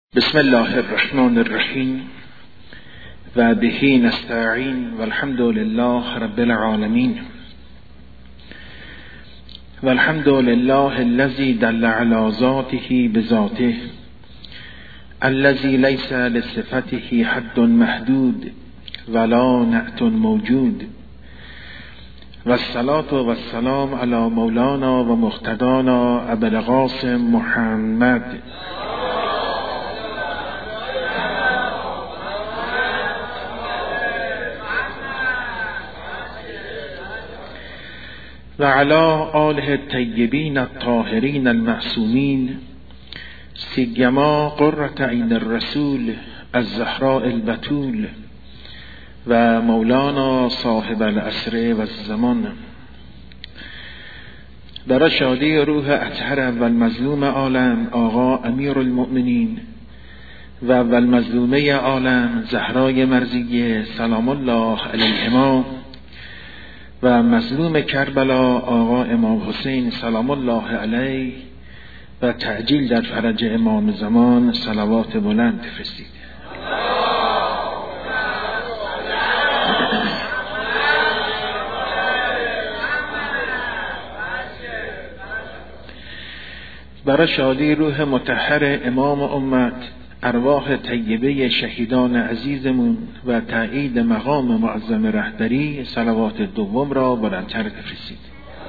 بسم الله الرحمن الرحیم و به نستعین و الحمد لله رب العالمین و الحمد لله الذي دل على ذاته بذاته الذي ليس لصفته حد محدود ولا نعت موجود و الصلاة و السلام على مولانا و مقتدانا ابی القاسم محمد و علی آله الطیبین الطاهرین المعصومین سیما قرة عین الرسول الزهراء البتول و مولانا صاحب العصر و الزمان. برای شادی روح اطهر اول مظلوم عالم آقا امیر المؤمنین و اول مظلومه عالم زهرای مرضیه سلام الله علیهما و مظلوم کربلا آقا امام حسین سلام الله علیه و تعجیل در فرج امام زمان صلوات بلند بفرستید. برای شادی روح مطهر امام امت ارواح طیبه شهیدان عزیزمون و تایید مقام معظم رهبری صلوات دوم را بلندتر بفرستید.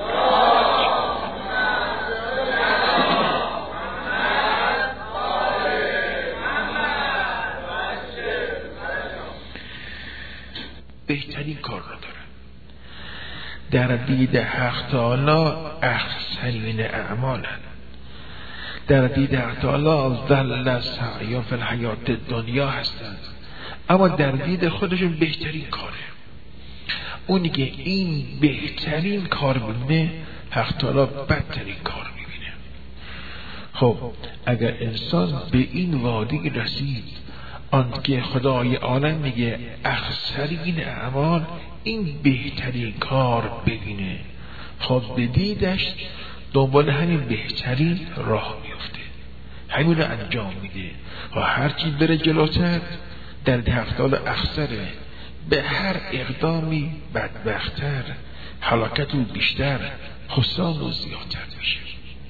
بهترین کار را دارن در دید حق تعالی احسنین اعمالن، در دید حق تعالی ذل سعی فی الحیات دنیا هستند، اما در دید خودشون بهترین کاره. اونی که این بهترین کار ببینه حق تعالی بدترین کار میبینه. خب اگر انسان به این وادی رسید آن که خدای عالم میگه اخسرین اعمال، این بهترین کار ببینه، خب به دیدش دنبال همین بهترین راه میفته، همین رو انجام میده و هرچی بره جلوتر در حقیقت اخسره، به هر اقدامی بدبختتر، هلاکت و بیشتر، خسران و زیادتر میشه.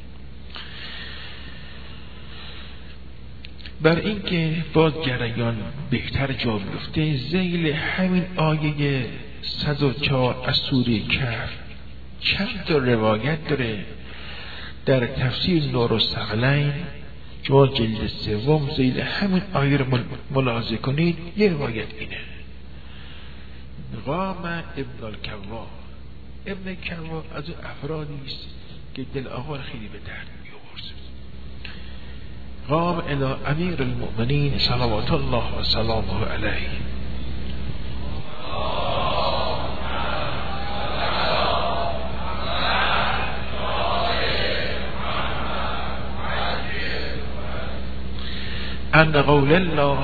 بر اینکه باز جریان بهتر جا بیفته ذیل همین آیه 104 از سوره کهف چند تا روایت داره. در تفسیر نور الثقلین شما جلد سوم ذیل همین آیه رو ملاحظه کنید، یه روایت اینه: قام ابن الکوا. ابن الکوا از اون افرادی است که دل آقا خیلی به درد می‌آورد. قام الی امیر المؤمنین صلوات الله و سلامه علیه. ان قول الله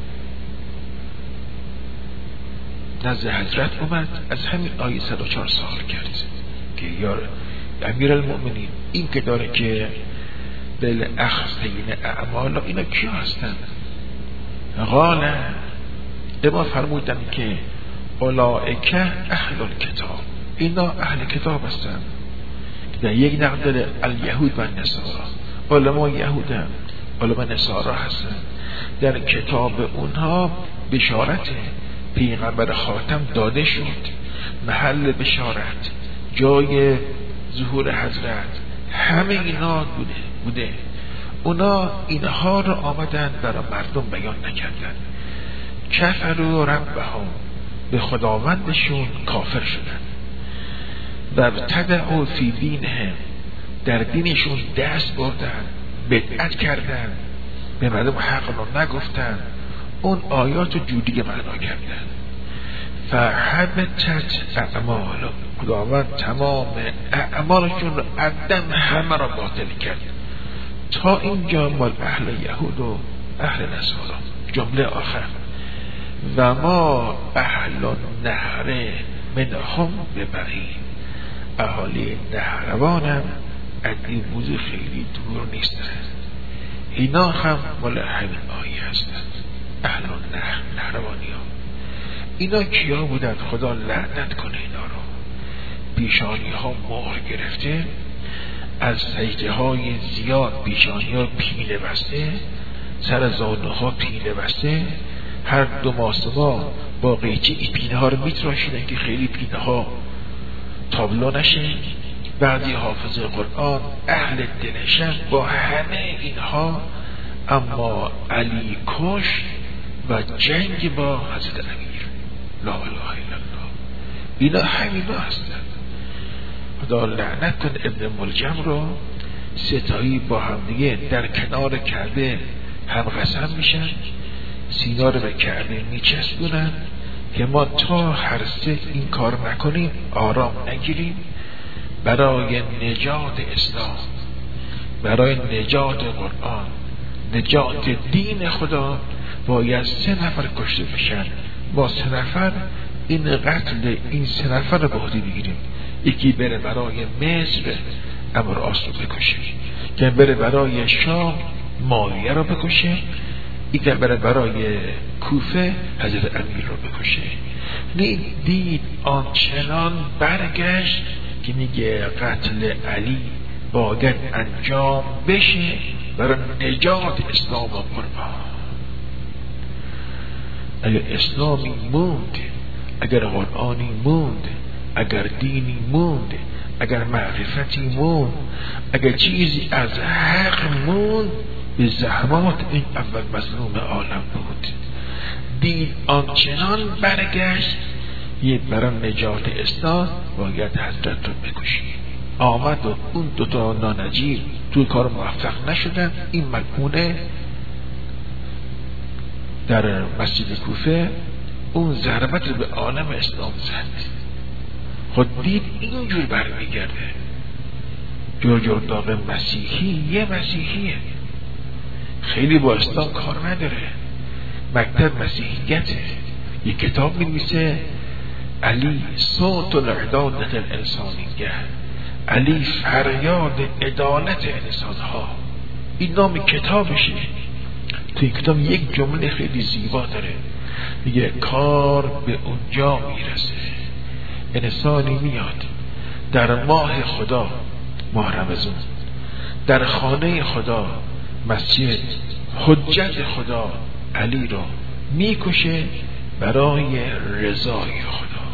نزد حضرت اومد از همین آیه 104 سوال کرد که یا امیر المؤمنین این که داره که بالاخسرین اعمال اینا کی هستن؟ قال اما فرمودن که اولئک اهل الکتاب، اینا اهل کتاب هستن. در یک نقل داره الیهود و نصارا، علما یهودن، علما نصارا هستن. در کتاب اونها بشارت پیغمبر خاتم داده شد، محل بشارت، جای ظهور حضرت، همه اینا بوده. اونا اینها رو آمدن برای مردم بیان نکردن. کفروا ربهم، به خداوندشون کافر شدن. و ابتدعوا فی دینهم، در دینشون دست بردن، بدعت کردن، به مردم حق رو نگفتن، اون آیات رو جوری معنا کردن. فحبطت اعمالهم، خداوند تمام اعمالشون رو عدم همه را باطل کرد. تا اینجا مال اهل یهود و اهل نصارا. جمله آخر: و ما اهل النهر منهم ببعید، اهالی نهروانم از این موضوع خیلی دور نیستن. اینا هم مال همین آیه هستند. اهل نهروانی ها اینا کیا بودن؟ خدا لعنت کنه اینا رو. پیشانی ها مهر گرفته، از سجده های زیاد پیشانی ها پیله بسته، سر زانو ها پیله بسته، هر دو ماسما با قیچی این پینه ها رو میتراشیدن که خیلی پینه ها تابلو نشه. بعضی حافظ قرآن اهل دلشن با همه اینها، اما علی کش و جنگ با حضرت امیر. لا اله الا الله. اینا همینا هستند. خدا لعنت کن ابن ملجم رو. ستایی با همدیگه در کنار کعبه هم قسم میشن، سینا رو به کعبه میچسبونن که ما تا هر سه این کار نکنیم، آرام نگیریم، برای نجات اسلام، برای نجات قرآن، نجات دین خدا باید 3 نفر کشته بشن. با 3 نفر این قتل این 3 نفر رو به عهده بگیریم. یکی بره برای مصر عمرو العاص رو بکشه، که بره برای شام معاویه رو بکشه، یکی بره برای کوفه حضرت امیر رو بکشه. دید آنچنان برگشت که میگه قتل علی باید انجام بشه برای نجات اسلام و قرآن. اگر اسلامی موند، اگر قرآنی موند، اگر دینی موند، اگر معرفتی موند، اگر چیزی از حق موند، به زحمات این اول مظلوم عالم بود. دید آنچنان برگشت یه برای نجات اسلام باید حضرت رو بکشی. آمد و اون 2 نانجیر توی کار موفق نشدن. این ملعونه در مسجد کوفه اون ضربت رو به عالم اسلام زد. خود دید اینجور برمیگرده. جورجرداغ مسیحی یه مسیحیه، خیلی با اسلام کار نداره، مکتب مسیحیته. یه کتاب می‌نویسه علی صوت العدالت الانسانیه، علی فریاد عدالت انسانها. این نام کتابشه. تو این کتاب یک جمله خیلی زیبا داره، میگه کار به اونجا میرسه انسانی میاد در ماه خدا، ماه رمضان، در خانه خدا، مسجد، حجت خدا علی رو میکشه برای رضای خدا.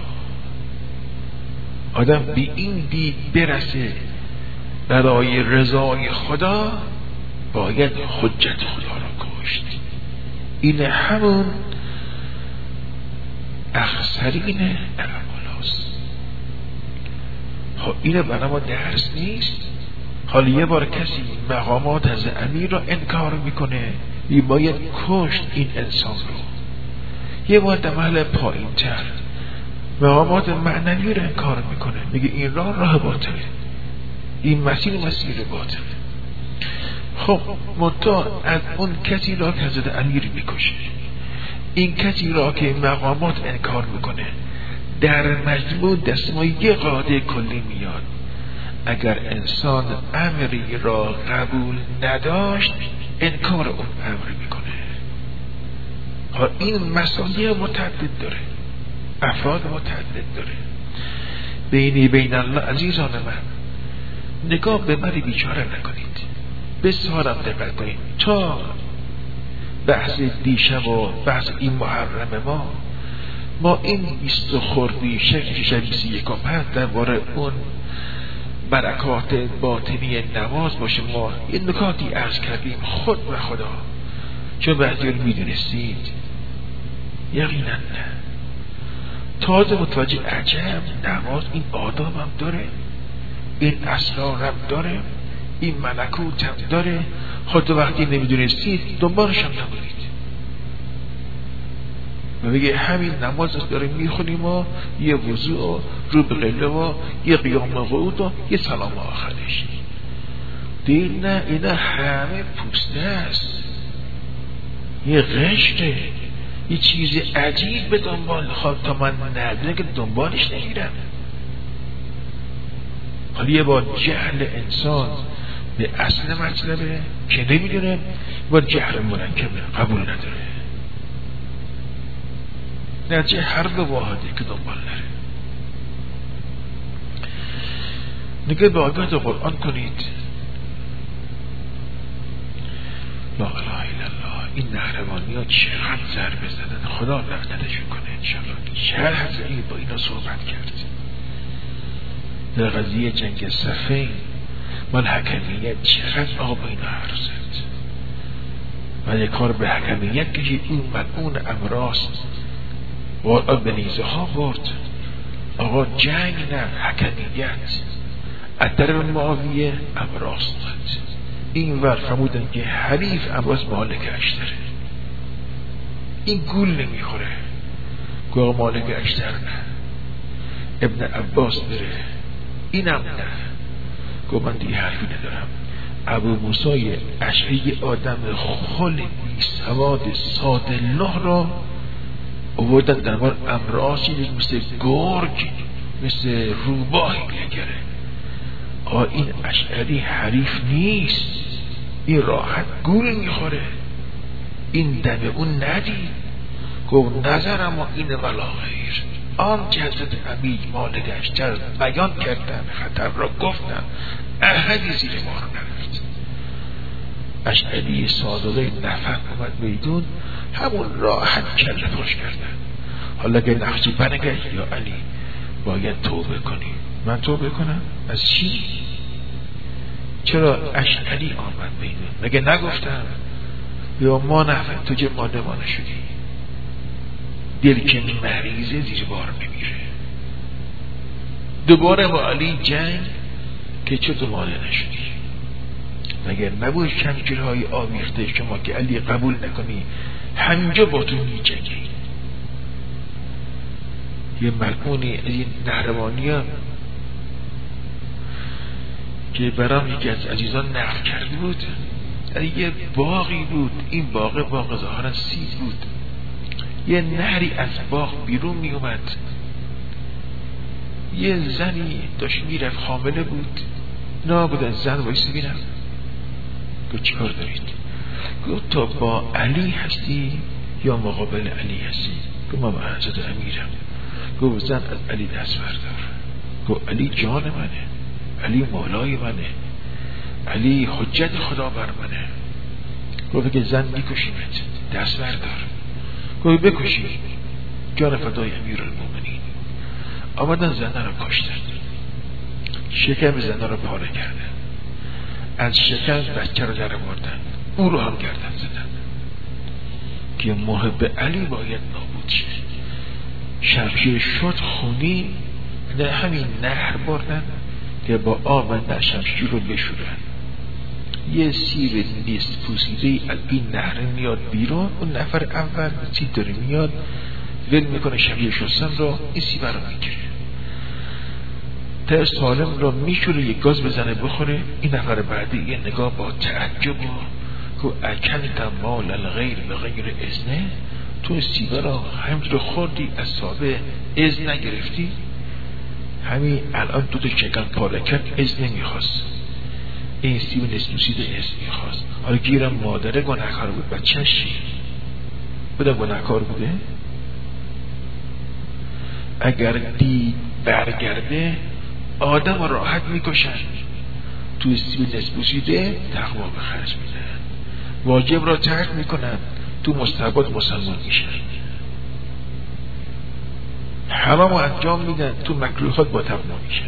آدم بی این دید برسه برای رضای خدا باید حجت خدا رو کشت. این همون اخسرین اعمالاست. خب این برای ما درس نیست؟ حالا یه بار کسی مقامات از امیر رو انکار میکنه، باید کشت این انسان رو. یه بار در محل پایین تر مقامات معنوی رو انکار میکنه، میگه این راه باطله، این مسیر باطله. خب منتها از اون کسی را که حضرت امیر میکشه، این کسی را که مقامات انکار میکنه، در مجموع دست ما یه قاعده کلی میاد: اگر انسان امری را قبول نداشت انکار اون امر میکنه. این مسائل متعدد داره، افراد متعدد داره. بین الله عزیزان من، نگاه به من بیچاره نکنید، بسیارم دقت کنید. تا بحث دیشب و بحث این محرم ما این 20 خردادی شب 21 هست درباره اون برکات باطنی نماز باشه. ما یه نکاتی عرض کردیم خود و خدا، چون بعضی رو میدونستید یقینا نه. تازه متوجه عجب نماز این آداب هم داره، این اسرار هم داره، این ملکوت هم داره. خود وقتی نمیدونستید دنبالش هم نبودید. و بگه همین نماز داره میخونیم و یه وضوع و رو به قبله و یه قیام قعود و یه سلام آخرش. دید نه، اینا همه پوسته است، یه غشته، یه چیز عجیب به دنبال. خواهد تا من ندونه که دنبالش نگیرم. حالا یه بار جهل انسان به اصل مطلبه که نمیدونه با جهر مرکبه قبول نداره، نتیجه هر دو واحدی که دنبال نره. نگه به آیات قرآن کنید. لا اله الا الله. این نهروانی ها چقدر ضربه زدن، خدا لعنتشون کنه انشاءالله. چقدر حضرت با اینا صحبت کرد در قضیه جنگ صفین مال حکمیت، چقدر آقا با اینا حرف زد و یک کار به حکمیت کشید. این ملعون امراست و به نیزه ها برد. آقا جنگ نه، حکمیت. اتر معاویه امراست بود. این ور فرمودن که حریف امراست مالک اشتره. این گول نمیخوره که آقا مالک اشتر نه، ابن عباس بره، اینم نه. گفت من دیگه حرفی ندارم. ابو موسی اشعری آدم خل بی سواد ساده الله را آوردن در بار امراضی مثل گرگ، مثل روباهی بگره. این اشعری حریف نیست، این راحت گول میخوره، این دم اون ندید. گفت نظرم و این ولا غیر. آنچه حضرت امیر مالک اشتر بیان کردن، خطر را گفتن، احدی زیر ما رو نرفت. اشعری صادقه نفهم اومد میدون، همون راحت کله پاش کردن. حالا که نقشی برگشت، یا علی باید توبه کنی. من توبه کنم؟ از چی؟ چرا اشعری آمد میدون؟ مگه نگفتم یا ما نفهم تو چه ماده ما نشدی؟ دل که مریضه زیر بار نمیره. دوباره با علی جنگ که چطور ماده نشدی؟ مگر نبود شمشیرهای آویخته شما که علی قبول نکنی همینجا با تو می جنگی؟ یه ملعونی از این نهروانی ها که برام یکی از عزیزان نقل کرده بود، یه باغی بود، این باغ ظاهرا سیب بود. یه نهری از باغ بیرون می اومد، یه زنی داشت میرفت، حامله بود. نابودن زن وایسی بینم. گفت چیکار دارید؟ گفت تو با علی هستی یا مقابل علی هستی؟ گفت من با حضرت امیرم. گفت زن از علی دست بردار. گفت علی جان منه، علی مولای منه، علی حجت خدا بر منه. گفت که زن میکشیمت، دست بردار. گفت بکشی، جان فدای امیرالمومنین. آمدن زنه رو کشتن، شکم زنه رو پاره کردن، از شکم بچه رو در آوردن، او رو هم گردن زدن که محب علی باید نابود شه. شمشیر شد خونی در همین نهر بردن که با آب در شمشیر رو بشورن. یه سیب نیست پوسیده از این نهر میاد بیرون، اون نفر اول سیب داره میاد ول میکنه شمشیر شستن رو، این سیب رو میگیره تا سالم رو میشوره، یک گاز بزنه بخوره. این نفر بعدی یه نگاه با تعجب و که اکلت مال الغیر به غیر اذنه، تو سیبه را همینجور خوردی، از صاحب اذن نگرفتی. همین الان تو شکم پاره کرد، اذن نمیخواست. این سیب نسبوسیده اذن میخواست. حالا گیرم مادره گناهکار بود، بچه‌ش چی؟ بودم گناهکار بوده؟ اگر دید برگرده آدم راحت میکشن، تو سیب نسبوسیده تقوا به خرج میدن، واجب را ترک میکنن، تو مستحبات مسلمان میشن، همه رو انجام میدن، تو مکروهات با تقوا میشن.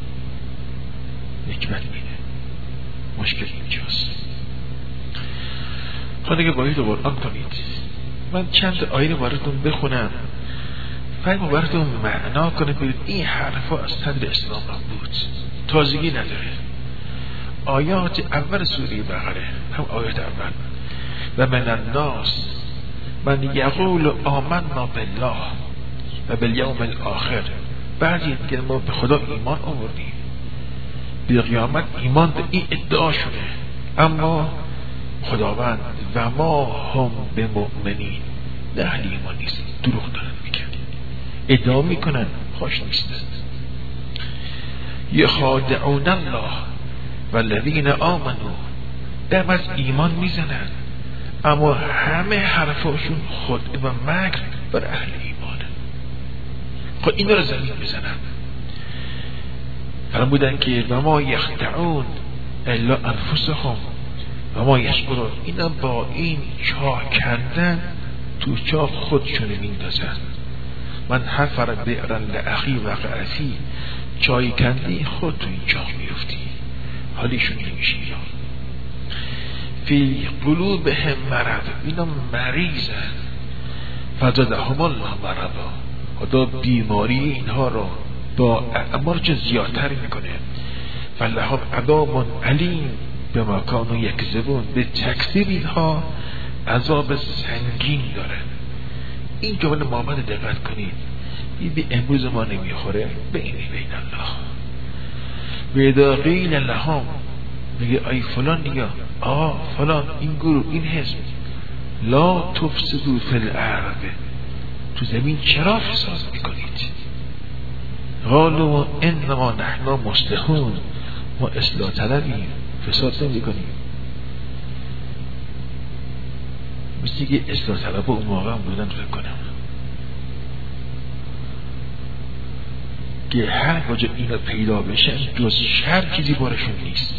حکمت اینه، مشکل اینجاست. خواهد که باید رو قرآن کنید. من چند آیه براتون بخونم، فهم براتون معنا کنه که این حرفا از صدر اسلام بود، تازگی نداره. آیات اول سوره بقره، هم آیات اول، و من الناس من یقول آمنا بالله و بالیوم الاخر. بعضی میگن ما به خدا ایمان آوردیم، به قیامت ایمان به این ادعا شده، اما خداوند و ما هم به مؤمنین، نه اهل ایمان نیست، دروغ دارن میگن، ادعا میکنن، خوش نیستند. یخادعون الله، والذین آمنو دم از ایمان میزنن، اما همه حرفاشون خود و مکر بر اهل ایمانه. خود اینا رو زمین میزنن. فرمودن که و ما یخدعون الا انفسهم و ما یشعرون. اینا با این چاه کندن تو چاه خودشون میندازن. من حفر بئرا لاخی وقع فیه، چای کندی خود تو این چاه میفتی، حالیشون نمیشه. فی قلوبهم مرض، اینا مریضن، فزادهم الله مرضا، خدا بیماری اینها رو با اعمار چه زیادتر میکنه. فلهم عذاب علیم بما کانوا یکذبون، به تکذیب اینها عذاب سنگین داره. این جمله محمد دقت کنید، این به امروز ما نمیخوره. بین الله و اذا قیل لهم، میگه ای فلان، یا فلان، این گروه، این حزب، لا تفسدوا فی الارض، تو زمین چرا فساد میکنید؟ قالوا انما نحن مصلحون، ما اصلاح طلبیم، فساد نمیکنیم. مثل که اصلاح طلب اون موقع هم بودن، فکر کنم که هر کجا اینا پیدا بشن جز شر چیزی بارشون نیست.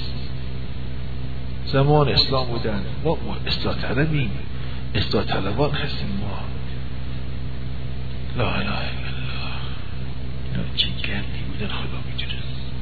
زمان اسلام بودن، ما اصلاح طلبیم، اصلاح طلبان هستیم ما. لا اله الا الله، اینا چه گندی بودن خدا میدونه.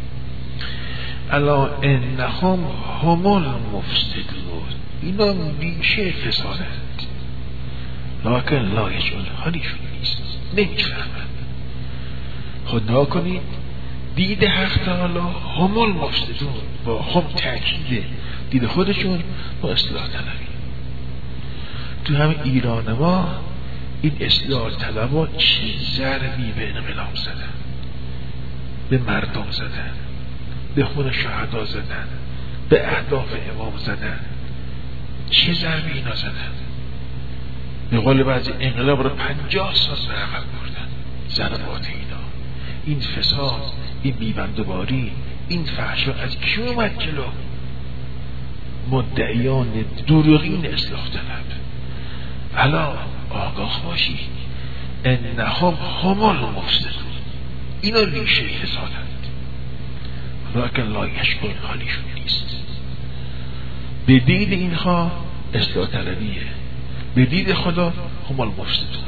الا انهم هم المفسدون، اینا ریشه فسادند. لکن لا یشعرون، حالیشون نیست، نمیفهمند. خدا کنید دید حق تعالی هم المفسدون، با هم تأکیده دید خودشون با اصلاح طلبی. تو هم ایران ما این اصلاح طلبا چه ضربی به انقلاب زدن، به مردم زدن، به خون شهدا زدن، به اهداف امام زدن، چه ضربی اینا زدن. به قول بعضی انقلاب رو 50 سال به عقب بردن. ضربات اینا، این فساد، این بیبندوباری، این فحشا از کی اومد جلو؟ مدعیان دروغین اصلاح طلب. الا آگاه باشید انهم هم المفسدون، اینا ریشه فسادند. لکن لا یشعرون، حالیشون نیست. به دید اینها اصلاح طلبیه، به دید خدا هم المفسدون.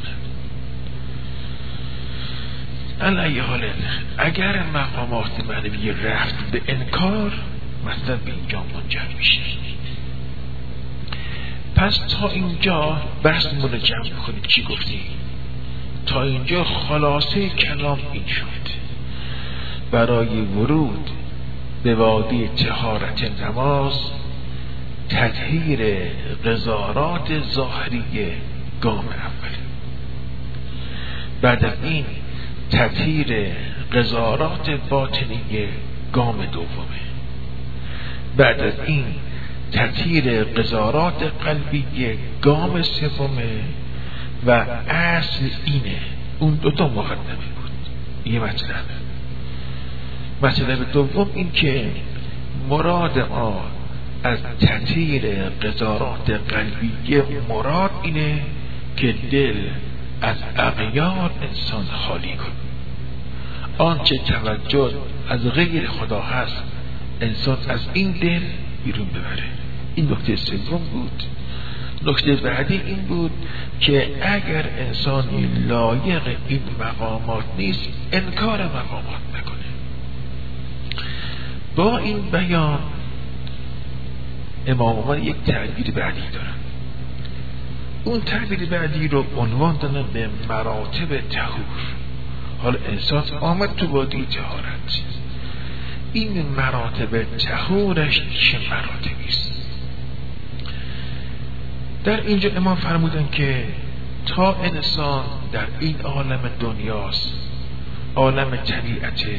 علی حال اگر مقامات معنوی رفت به انکار، مثلا به اینجا منجر میشه. پس تا اینجا بحثمون رو جمع کنید. چی گفتیم؟ تا اینجا خلاصه کلام این شد: برای ورود به وادی طهارت نماز، تطهیر قذارات ظاهری گام اول، بعد از این تطهیر قذارات باطنی گام دومه، بعد از این تطهیر قذارات قلبی گام سومه، و اصل اینه. اون دوتا مقدمه بود. یه مطلب دوم این که مراد ما از تطهیر قذارات قلبی، مراد اینه که دل از اغیار انسان خالی کن. آنچه توجه از غیر خدا هست انسان از این دل بیرون ببره. این نکته سوم بود. نکته بعدی این بود که اگر انسانی لایق این مقامات نیست، انکار مقامات نکنه. با این بیان امام عمر یک تعبیر بعدی دارن. اون تعبیر بعدی رو عنوان دادن به مراتب طهور. حالا انسان آمد تو وادی طهارت، این مراتب طهورش چه مراتبی است؟ در اینجا امام فرمودن که تا انسان در این عالم دنیاست، عالم طبیعته،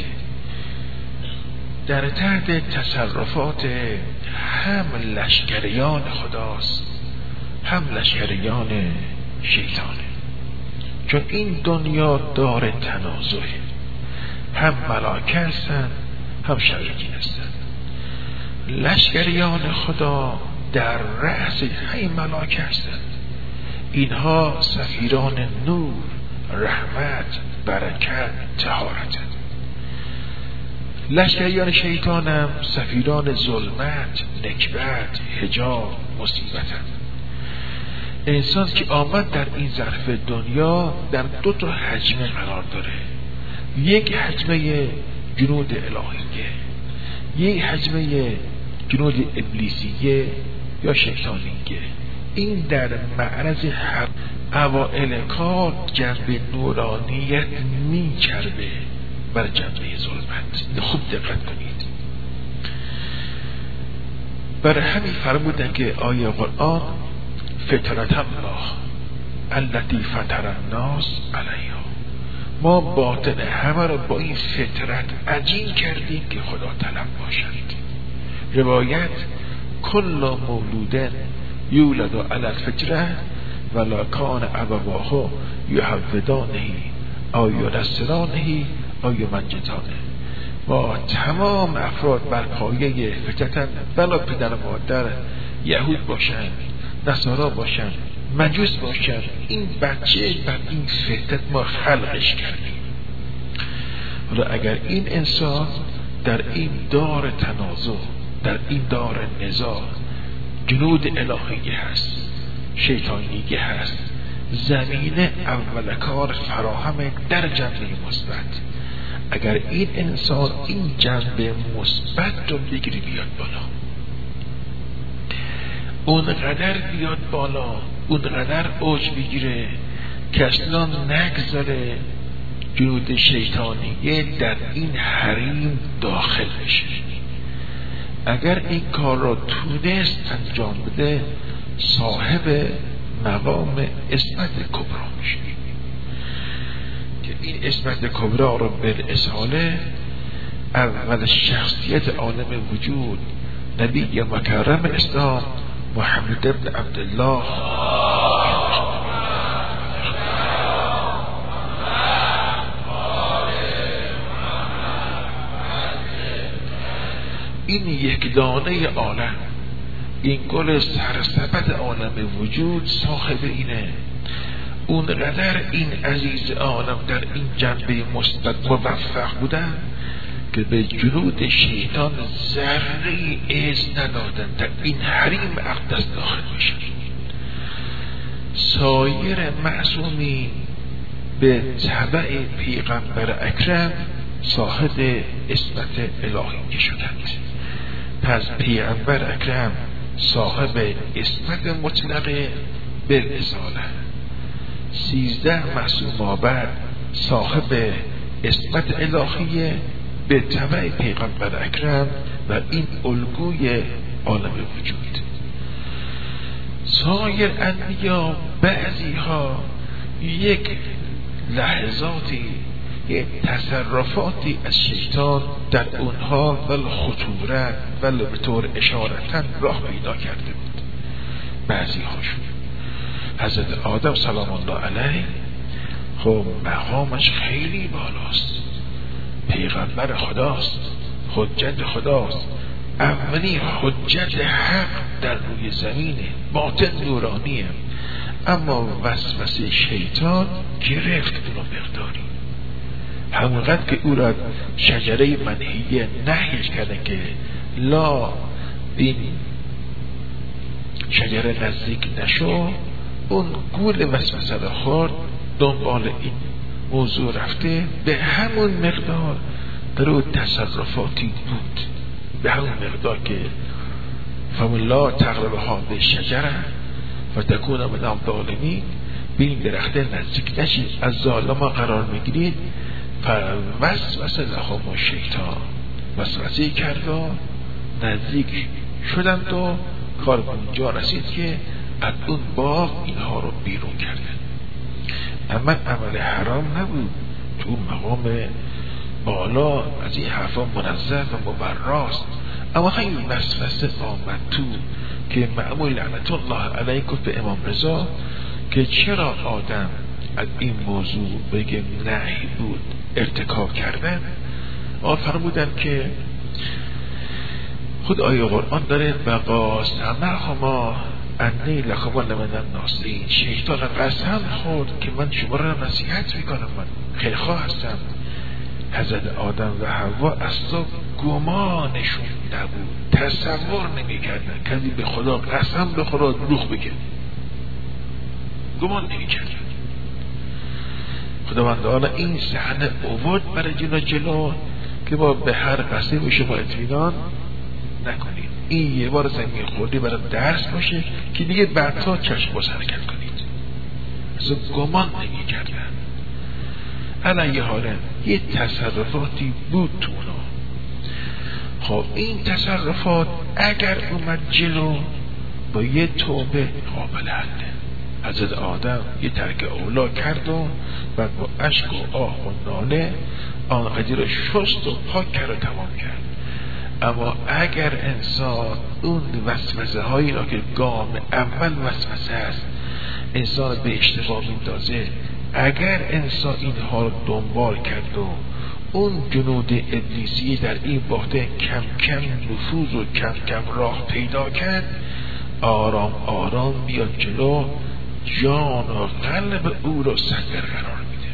در تحت تصرفات هم لشکریان خداست هم لشکریان شیطانه. چون این دنیا دار تنازعه، هم ملائکه هستن هم شیاطین هستن. لشکریان خدا در رأس همین ملائکه هستند. اینها سفیران نور، رحمت، برکت، طهارتند. لشکریان شیطانم سفیران ظلمت، نکبت، حجاب، مصیبتند. انسان که آمد در این ظرف دنیا در دو تا حجمه قرار داره. یک حجمه جنود الهیه، یک حجمه جنود ابلیسیه یا شیطانیه. این در معرض حق اوائل کار جنبه نورانیت میچربه بر جنبه ظلمت. خوب دقت کنید. برای همین فرمودن که آیه قرآن فطرت الله التي فطر الناس علیها، ما باطن همه را با این فطرت عجین کردیم که خدا طلب باشد. روایت کل مولود یولد علی الفطره ولا کان ابواه یحودانه او ینصرانه او یمجسانه. ما تمام افراد بر پایه فطرتن، بلا پدر و مادر یهود باشن، نصارا باشن، مجوس باشن، این بچه بر این فطرت ما خلقش کردیم. حالا اگر این انسان در این دار تنازع، در این دار نزاع جنود الهیه هست، شیطانیه هست، زمینه اول کار فراهم در جنبه مثبت. اگر این انسان این جنبه مثبت رو بگیری بیاد بالا، اونقدر بیاد بالا، اونقدر اوج بگیره که اصلا نگذاره جنود شیطانیه در این حریم داخل بشه. اگر این کار را تونست انجام بده صاحب مقام عصمت کبرا میشه، که این عصمت کبرا رو بالاصاله اول شخصیت عالم وجود نبی مکرم اسلام محمد ابن عبدالله این یک دانه عالم، این گل سرسبد عالم وجود صاحب اینه. اونقدر این عزیز عالم در این جنبه مثبت موفق بودن که به جنود شیطان ذره عز ندادن در این حریم اقدس داخل بشن. سایر معصومی به تبع پیغمبر اکرم صاحب عصمت الهی شدند. پس پیغمبر اکرم صاحب عصمت مطلقه بالاصاله، 13 معصوم بعد صاحب عصمت الهیه به تبع پیغمبر اکرم و این الگوی عالم وجود. سایر انبیا بعضی ها یک لحظاتی، یک تصرفاتی از شیطان در اونها ول خطورت ول به طور اشارتن راه پیدا کرده بود. بعضی هاشون حضرت آدم سلام الله علیه خب مقامش خیلی بالاست، پیغمبر خداست، حجت خداست، اولی حجت حق در روی زمینه، باطن نورانیه. اما وسوسه شیطان گرفت اونو مقداری، همونقدر که او را شجره منهیه نهیش کرده که لا این شجره نزدیک نشو، اون گول وسوسه را خورد، دنبال این موضوع رفته، به همون مقدار در اون تصرفاتی بود، به همون مقدار که فملا تقرب هذه الشجره فتكون من الظالمین، به این درخته نزدیک نشید، از ظالما قرار میگیرید. فوسوسه لهم الشیطان، وسوسه کرد و نزدیک شدند و کار به اونجا رسید که از اون باغ اینها رو بیرون کردن. اما عمل حرام نبود، تو مقام بالا از این حرفا منزه و مبراست. اما همین وسوسه آمد تو که معمول لعنت الله علیه گفت به امام رضا که چرا آدم از این موضوع بگه نهی بود ارتکاب کردن. فرمودن که خود آیه قرآن داره و قاسمهما انی لکما لمن الناصحین، شیطان قسم خورد که من شما را نصیحت میکنم، من خیرخواه هستم. حضرت آدم و حوا اصلا گمانشون نبود، تصور نمیکردن کسی به خدا قسم به خدا دروغ بگه، گمان نمیکردن. خداوندان این صحنه آورد برای جلو که ما به هر قسم شما اطمینان نکنید، این یه بار زمین خوردی برای درس باشه که دیگه بعدها چشم باز حرکت کنید. اصلا گمان نمی کردن. علیه حالا یه تصرفاتی بود تو اونا. خب این تصرفات اگر اومد جلو با یه توبه قابل حله. حضرت آدم یه ترک اولا کرد و بعد با اشک و آه و ناله آن قضیه رو شست و پاک کرد و تمام کرد. اما اگر انسان اون وسوسه هایی را که گام اول وسوسه است انسان به اشتباه میندازه، اگر انسان اینها رو دنبال کرد و اون جنود ابلیسی در این باطن کم کم نفوذ و کم کم راه پیدا کرد، آرام آرام بیاد جلو، جان و قلب او را صدر قرار میده.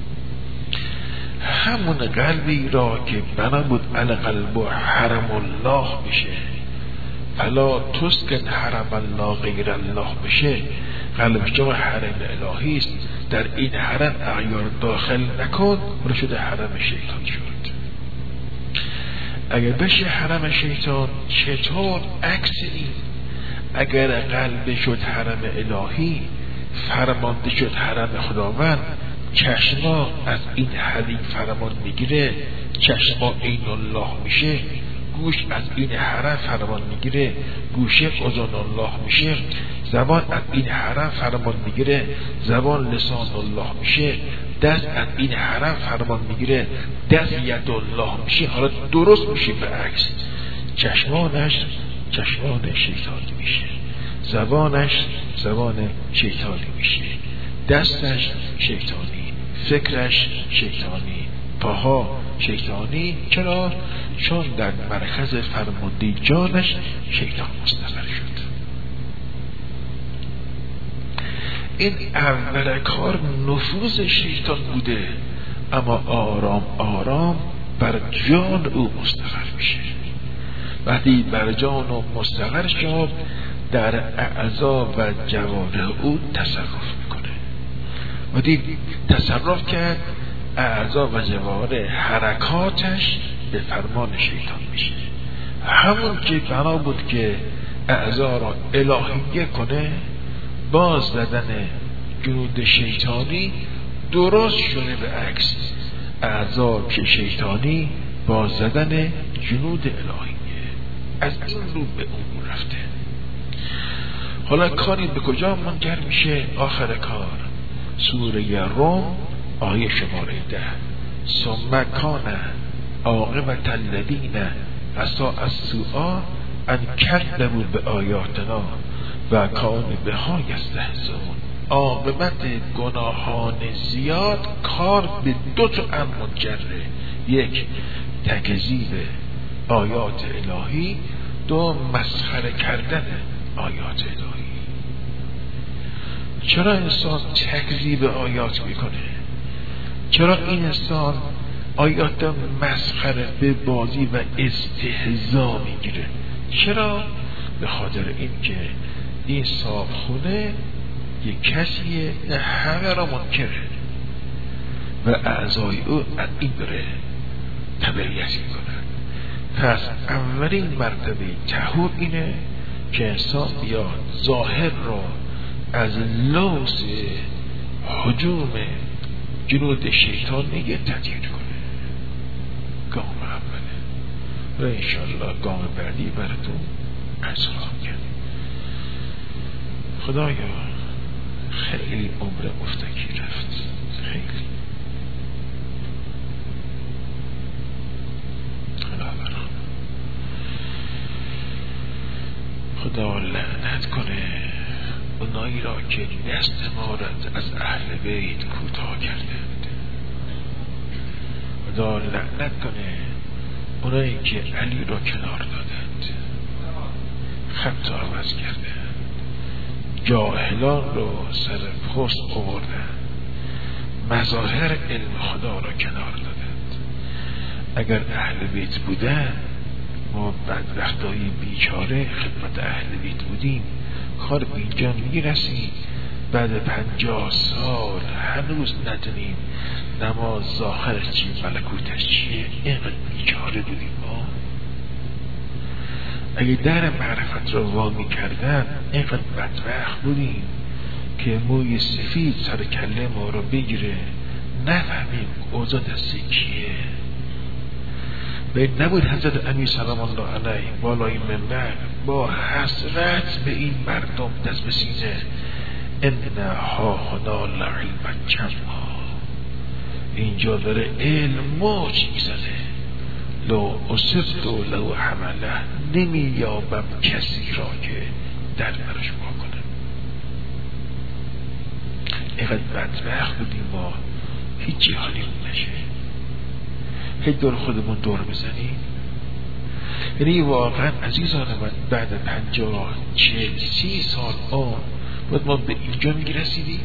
همون قلبی را که بنا بود القلب و حرم الله بشه، فلا تسکن حرم الله غیر الله بشه، قلب شما حرم الهی است، در این حرم اغیار داخل نکن، ولی شده حرم شیطان شد. اگر بشه حرم شیطان، چطور عکس این؟ اگر قلب شد حرم الهی، فرمانده شد حرم خداوند، چشما از این حریم فرمان میگیره، چشما عین الله میشه، گوش از این حرم فرمان میگیره، گوشه اذن الله میشه، زبان از این حرم فرمان میگیره، زبان لسان الله میشه، دست از این حرم فرمان میگیره، دست ید الله میشه. حالا درست میشه برعکس، چشمانش چشمان شیطانی میشه، زبانش زبان شیطانی میشه، دستش شیطانی، فکرش شیطانی، پاها شیطانی. چرا؟ چون در مرکز فرماندهی جانش شیطان مستقر شد. این اول کار نفوذ شیطان بوده، اما آرام آرام بر جان او مستقر میشه. وقتی بر جان او مستقر شد، در اعضا و جوارح او تصرف میکنه. وقتی تصرف کرد، اعضا و جوارح حرکاتش به فرمان شیطان میشه. همون که بنا بود که اعضا را الهیه کنه، باز زدن جنود شیطانی درست شده به عکس، اعضا که شیطانی باز زدن جنود الهیه. از این رو به اون رفته. حالا کاری به کجا منجر میشه؟ آخر کار سوره روم آیه شماره 10 ثم کان عاقبة الذین اساءوا السوء ان کذبوا بآیاتنا و کانوا بها یستهزئون. عاقبت گناهان زیاد کار به دو تا امر منجره: یک، تکذیب آیات الهی، دو، مسخره کردن آیات الهی. چرا انسان تکذیب آیات میکنه؟ چرا این انسان آیات مسخره به بازی و استهزا میگیره؟ چرا؟ به خاطر این که این صاحبخونه یک کسیه نه همه را منکره و اعضای او از این داره تبعیت میکنن. پس اولین مرتبه تهور اینه که انسان بیاد ظاهر را از لوز هجوم جنود شیطانی تدیر کنه. گام اوله و انشالله گام بعدی براتون عرض خواهم کرد. خدایا خیلی عمر مفتکی رفت، خیلی. خدا لعنت کنه اونایی را که دست ما را از اهل بیت کوتاه کردند. خدا لعنت کنه اونایی که علی را کنار دادند. خط عوض کرده، جاهلان رو سر پست آوردن، مظاهر علم خدا را کنار دادند. اگر اهل بیت بودن، ما بدبختای بیچاره خدمت اهل بیت بودیم، کار به اینجا میرسیم بعد 50 سال هنوز ندونیم نماز ظاهرش چی ملکوتش چیه. اینقدر بیچاره بودیم ما. اگه در معرفت رو وامی کردن، اینقدر بدبخت بودیم که موی سفید سر کله ما رو بگیره، نفهمیم اوضاع دستی کیه. باید نبود حضرت امیر سلام الله علیه بالای منبر با حسرت به این مردم دست بسیزه، ان ها هنا لعلم جمعا، اینجا داره علم موج میزنه، لو اصبت و لو حمله، نمییابم کسی را که در برش ما کنه. اینقدر بدبخت بودیم ما، هیچی حالیمون نشه، هیچ دور خودمون دور بزنیم. یعنی واقعا عزیزان من بعد 50 40 30 سال باید ما به اینجا میرسیدیم.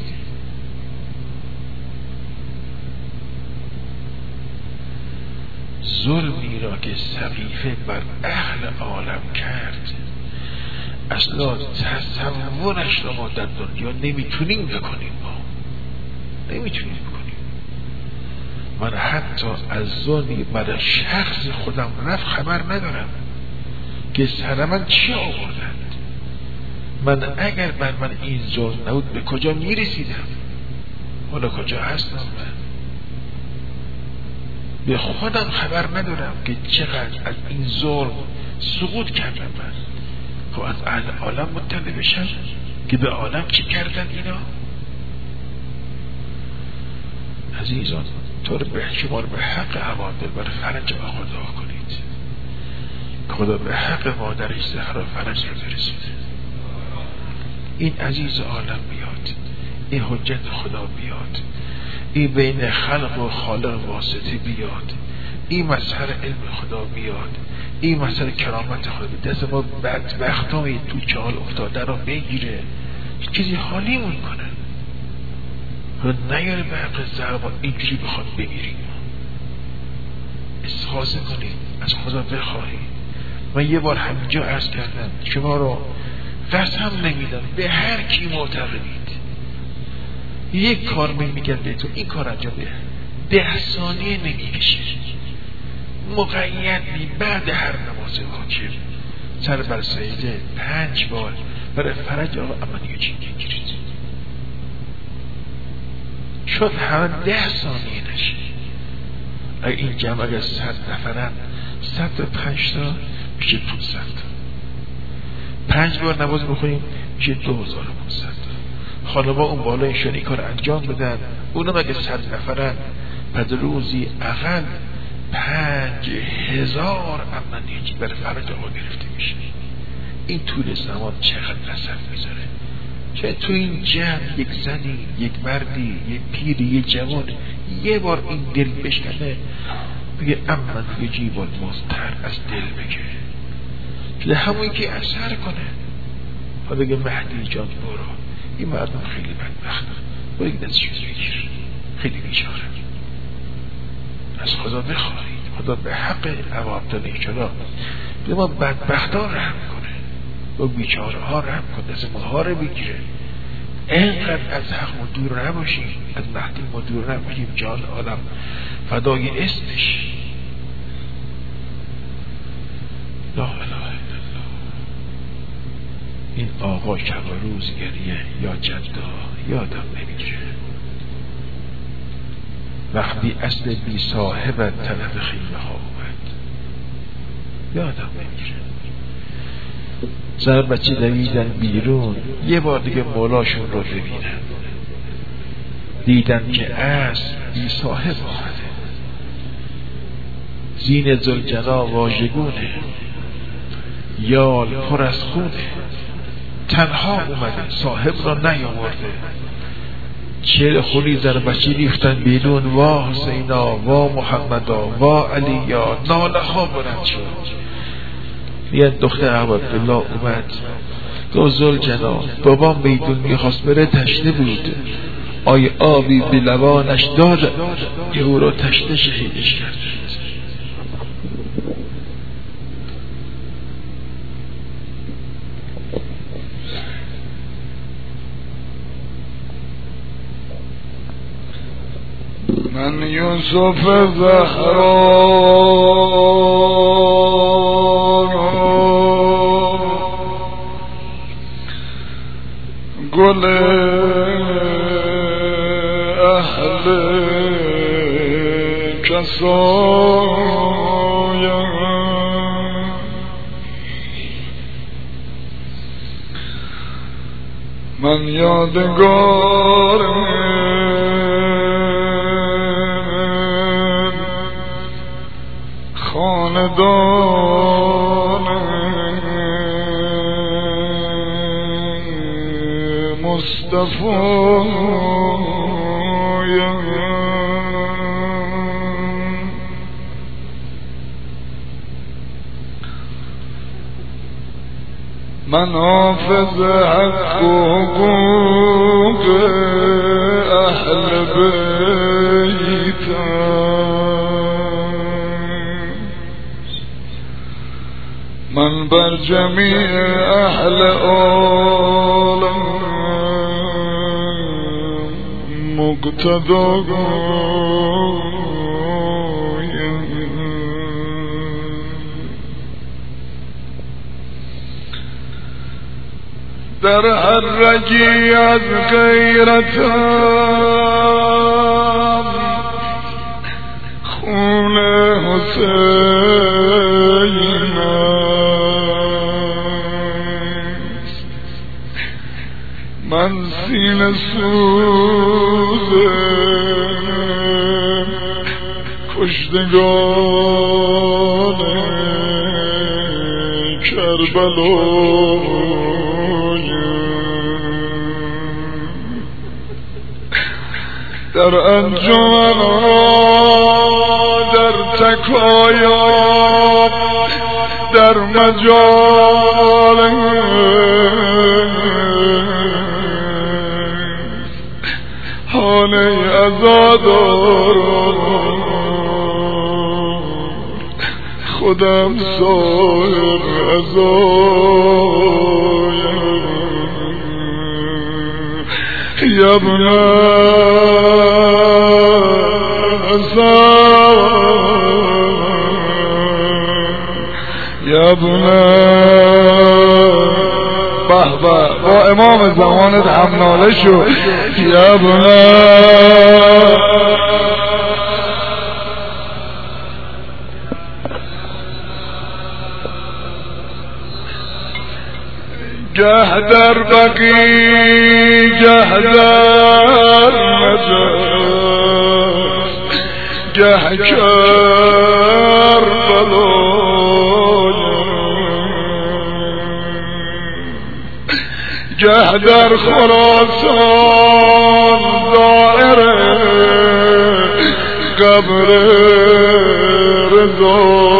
ظلمی را که سقیفه بر اهل عالم کرد اصلا تصورش را ما در دنیا نمیتونیم بکنیم. ما نمیتونیم بکنیم. من حتی از ظلمی برای شخص خودم رفت خبر ندارم که سر من چی آوردند. من اگر بر من این ظلم نبود به کجا میرسیدم؟ حالا کجا هستم؟ من به خودم خبر ندارم که چقدر از این ظلم سقوط کردم. من خب از اهل عالم مطلع بشم که به عالم چی کردن اینا. عزیزان طور به شمار به حق عوامل برای فرج ما خدا کنید. خدا به حق مادرش زهرا فرج رو برسونه. این عزیز عالم بیاد، این حجت خدا بیاد، این بین خلق و خالق واسطه بیاد، این مسئله علم خدا بیاد، این مسئله کرامت خدا بیاد، دست ما بدبختای تو چال افتاده رو بگیره، چیزی حالیمون کنه و نیاره به حق زربان اینجوری بخواد بمیریم. استغاثه کنید، از خدا بخواهید. من یه بار همینجا عرض کردم شما رو قسم نمیدم به هر کی معتقدید یک کار میگن بهتون این کار انجام بده، 10 ثانیه نمیکشه، مقید بعد هر نماز واجب سر بر سجده 5 بار برای فرج آقا امنی چین گیرید. شد همه 10 ثانیه نشه. اگه این جمع اگر 100 نفرن 105 تا میشه 500 تا. 5 بار نماز بخونیم میشه 2500 تا. خانما اون بالا ایشون این کار انجام بدن، اونم اگه 100 نفرن پس روزی اقل 5000 امنیتی برای فرج آقا گرفته میشه. این طول زمان چقدر اثر میذاره. چه تو این جمع یک زنی، یک مردی، یک پیری، یک جوان یه بار این دل بشکنه بگه امن یجیب المضطر، از دل بگه که همون که اثر کنه. ها بگه مهدی جان برو، این مردم خیلی بدبخت، برو یک دستشون بگیر، خیلی بیچاره. از خدا بخواهید، خدا به حق عوامتان ایشالا به ما بدبخت ها رحم کنه، به بیچاره ها رحم کنه، دست ما ها رو بگیره. اینقدر از حق ما دور نباشیم، از مهدی ما دور نباشیم، جان عالم فدای اسمش. لا اله الا الله. این آقا شب و روز گریه یا جدا یادم نمیگیره. وقتی اصل بی صاحبت طلب خیمه ها اومد یادم نمیگیره. زن بچه دویدن بیرون، یه بار دیگه مولاشون رو ببینن، دیدن که اصل بی صاحب آمده، زین ذوالجلال واژگونه، یال پر از خونه، تنها اومده، صاحب را نیاورده. چهل خوری زن بچه ریختن بیرون، وا حسینا، وا محمدا، وا علیا، ناله ها بلند شد. یه دختر عبدالله اومد گفت ذوالجلال بابا میدون میخواست بره تشنه بود، آی آبی به لبانش داد، یه او رو تشنه شهیدش کرد. من یوسف زهرا گل اهل کسایم، من یادگار خاندان مصطفی من حافظ حق و حقوق اهل بیتم، من بر جمیع اهل عالم مقتدا در هر رگی از غیرتم خون حسین است، من سینه سوز کشتگان کربلا، در انجمن در تکایا در مجال حانه عزادار خودم سایر عزایم، یا ابن یا ابن بهبه با امام زمانت همناله شو، یا ابن گه در بقی گه در نجف گه کربلا، گه در خراسان دائره قبر رضا،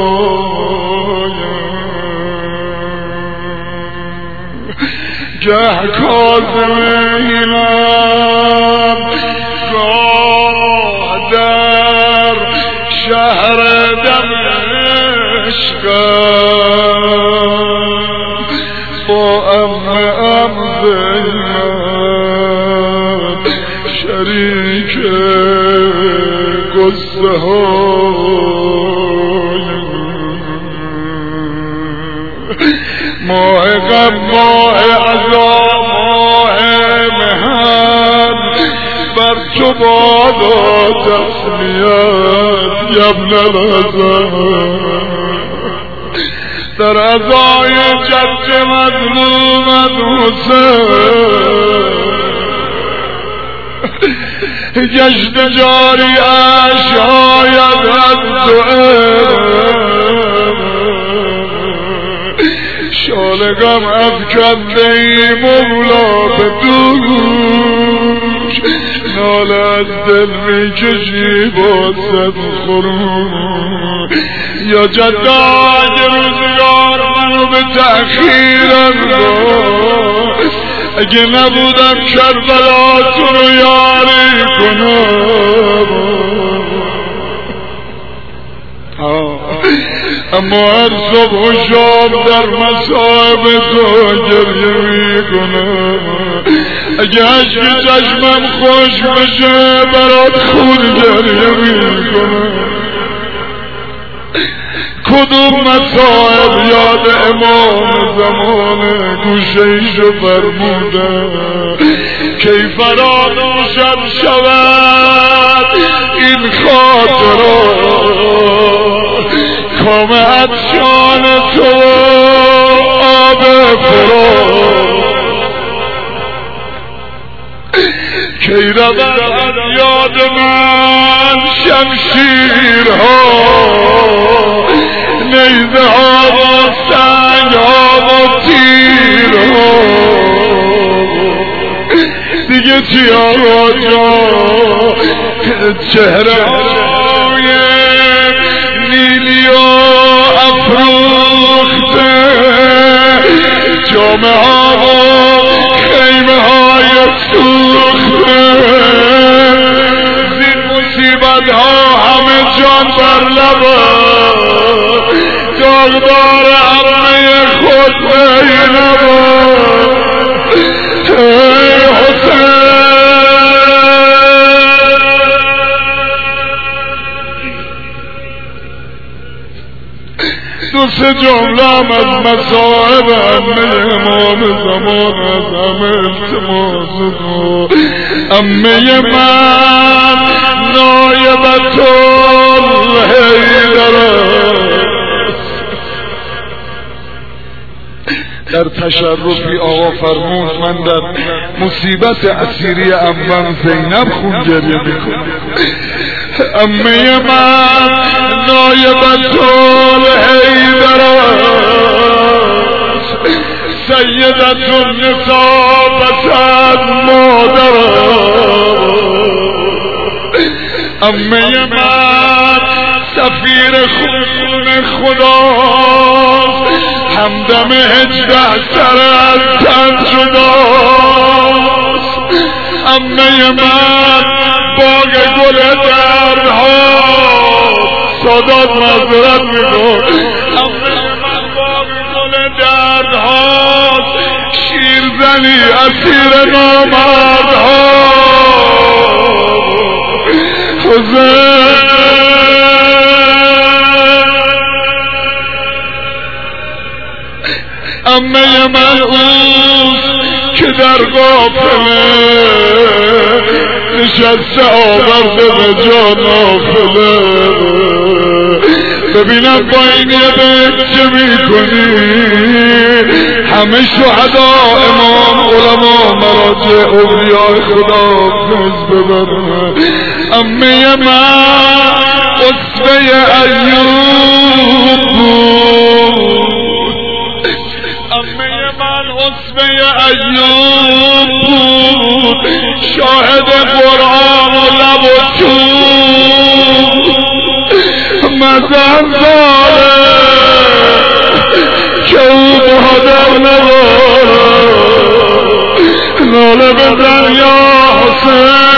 گه کاظمینم گاه در شهر دمشق با زینب شریک قصه های ماه غم ماه عذاب ماه مهد بر تو بادا تسلیت یبن الحسن، در عزای جد مظلومت حسین گشت جاری اشاید از شال غم افکنده ای مولا به دوش، ناله از دل می کشی با صد خروش، یا جدا اگه روزگار به تأخیرم اگه نبودم کربلاتون رو یاری کنم اما هر صبح و شام در مصائب تو گریه میکنم اگه عشق چشمم خوش بشه برات خون گریه میکنم کدوم مصائب یاد امام زمانه گوشه ایشو فرمودم کی فراموشم شود این خاطرات کام عطشان تو آب فرات کی رود یاد من شمشیرها نیزه ها و سنگ ها و تیر ها دیگه چی آقا جان چهره های نیلی و افروخته جامعه ها و خیمه های سوخته زین مصیبت ها همه جان بر لبه داغدار عمه خود بینما ای حسین دو سه جمله هم از مصائب عمه امام زمان از همه التماس کن عمه من نایبت الحیدر در تشرفی آقا فرمود من در مصیبت اسیری عمم زینب خون گریه میکنم عمه من نایبت الحیدر سیدت النساء پس از مادر عمه من سفیر خون خداست همدم 18 سر از تن جداست عمه من باغ گل دردها سادات معذرت میکن عمه من باغ گل دردها شیرزنی اسیر نامردها حسین عمه من اوست که در قافله نشسته آورده به جا نافله ببینم با این یه بیت چه میکنی همه شهدا امام علما مراجع اولیاء خدا فیض ببرن عمه من اسوه ایوب بود عمه من اسوه ایوب بود شاهد قرآن و لب و چوب مزن داره که او مادر نداره ناله بزن یا حسین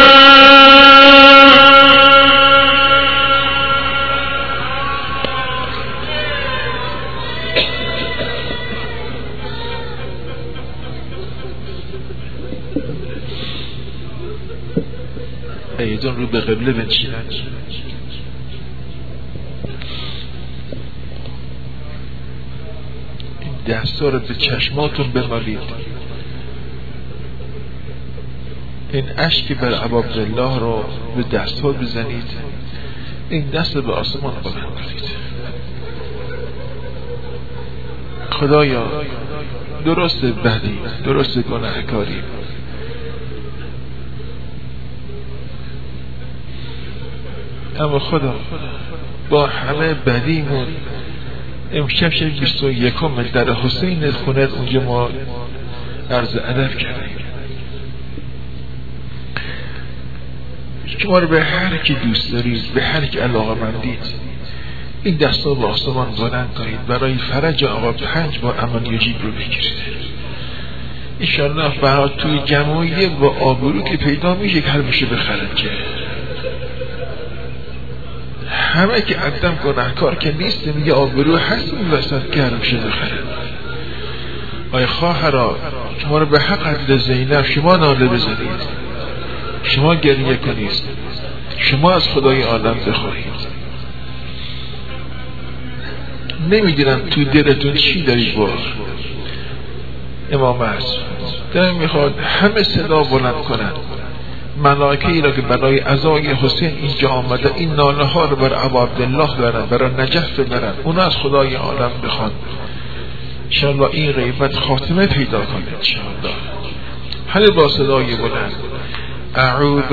ایدان رو به قبله بنشینند این دستا رو به چشماتون بمالید این اشکی بر ابا عبدالله رو به دستها بزنید این دست به آسمان بلند کنید خدایا درست بدی درست گناهکاری اما خدا با همه بدیمون امشب شب 21 در حسین خونه اونجا ما عرض ادب کردیم شما رو به هر کی دوست دارید به هر کی علاقه مندید این دستا به آسمان بلند کنید برای فرج آقا 5 بار امان یجیب رو بگیرید. انشالله برات توی جمعیه با آبرو که پیدا میشه که هر میشه بخرد که همه که عدم گناهکار که نیست میگه آبرو هست این وسط که هر میشه بخرد. آی خواهرا شما رو به حق عدل زینب شما ناله بزنید، شما گریه کنید، شما از خدای عالم بخواهید. نمیدونم تو دلتون چی دارید با امام معصوم. دلم میخواد همه صدا بلند کنند، ملائکه ای را که برای عزای حسین اینجا آمده این ناله ها رو بر ابا عبدالله برن، برای نجف ببرن، اونا از خدای عالم بخوان. انشاءالله این غیبت خاتمه پیدا کنه انشاءالله. حالا با صدای بلند اعوذ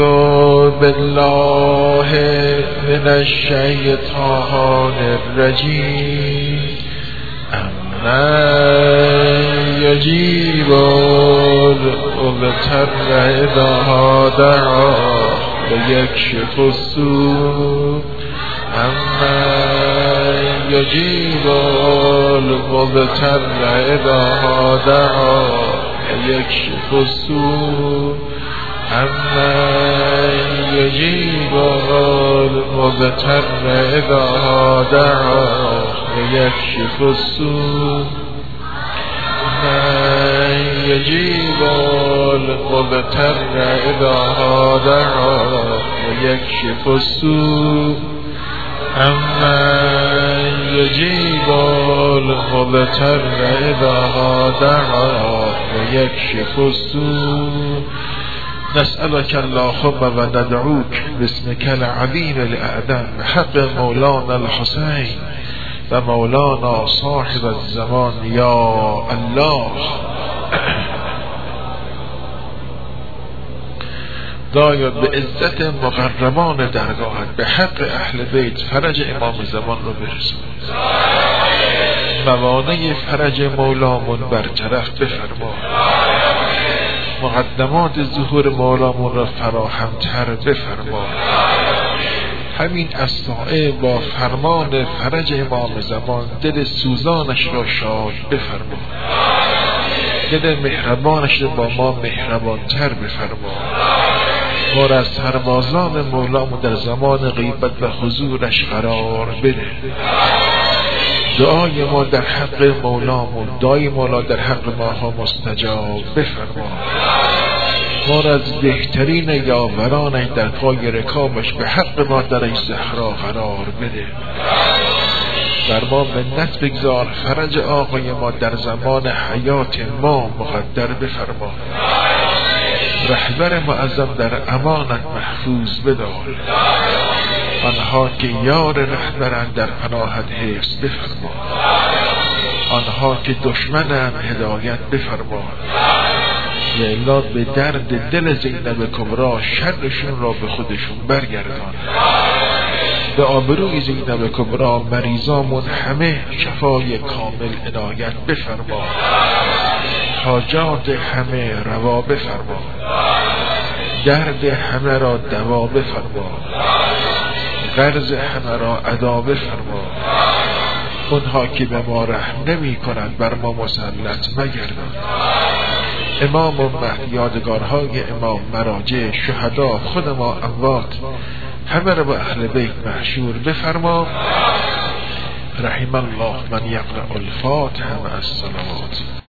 بالله من الشیطان الرجیم امن یجیب المضطر اذا دعا و یکشف السوء امن یجیب المضطر اذا دعا و یکشف السوء أَمَّنْ يُجِيبُ الْمُضْطَرَّ إِذَا دَعَاهُ وَيَكْشِفُ السُّوءَ أَمَّنْ يُجِيبُ الْمُضْطَرَّ إِذَا دَعَاهُ وَيَكْشِفُ السُّوءَ أَمَّنْ يُجِيبُ الْمُضْطَرَّ إِذَا دَعَاهُ وَيَكْشِفُ السُّوءَ نسألك اللهم و ندعوك باسمك العظيم الأعظم بحق مولانا الحسين و مولانا صاحب الزمان یا الله. داید به عزت مقربان درگاهت به حق اهل بیت فرج امام زمان رو برسون، موانع فرج مولامون برطرف بفرما، مقدمات ظهور مولامون را فراهم تر بفرما. همین اساعه با فرمان فرج امام زمان دل سوزانش را شاد بفرما، دل مهربانش را با ما مهربان تر بفرما. ما را از سربازان مولامون در زمان غیبت و حضورش قرار بده. دعای ما در حق مولامون، دعای مولا در حق ماها مستجاب بفرما. ما را از بهترین یاورانش در پای رکابش به حق ما در این صحرا قرار بده. بر ما منت بگذار، فرج آقای ما در زمان حیات ما مقدر بفرما. رهبر معظم در امانت محفوظ بدار، آنها که یار رهبرند در پناهت حفظ بفرما، آنها که دشمنند هدایت بفرما. و الا به درد دل زینب کبرا شرشون را به خودشون برگردان. به آبروی زینب کبرا مریضامون همه شفای کامل عنایت بفرما، حاجات همه روا بفرما، درد همه را دوا بفرما، قرض همه را ادا بفرما. اونها که به ما رحم نمی کنند بر ما مسلط مگردان. امام امت، یادگارهای امام، مراجع، شهدا، خود ما اموات همه را با اهل بیت محشور بفرما. رحم الله من یقرأ الفاتحه مع الصلوات.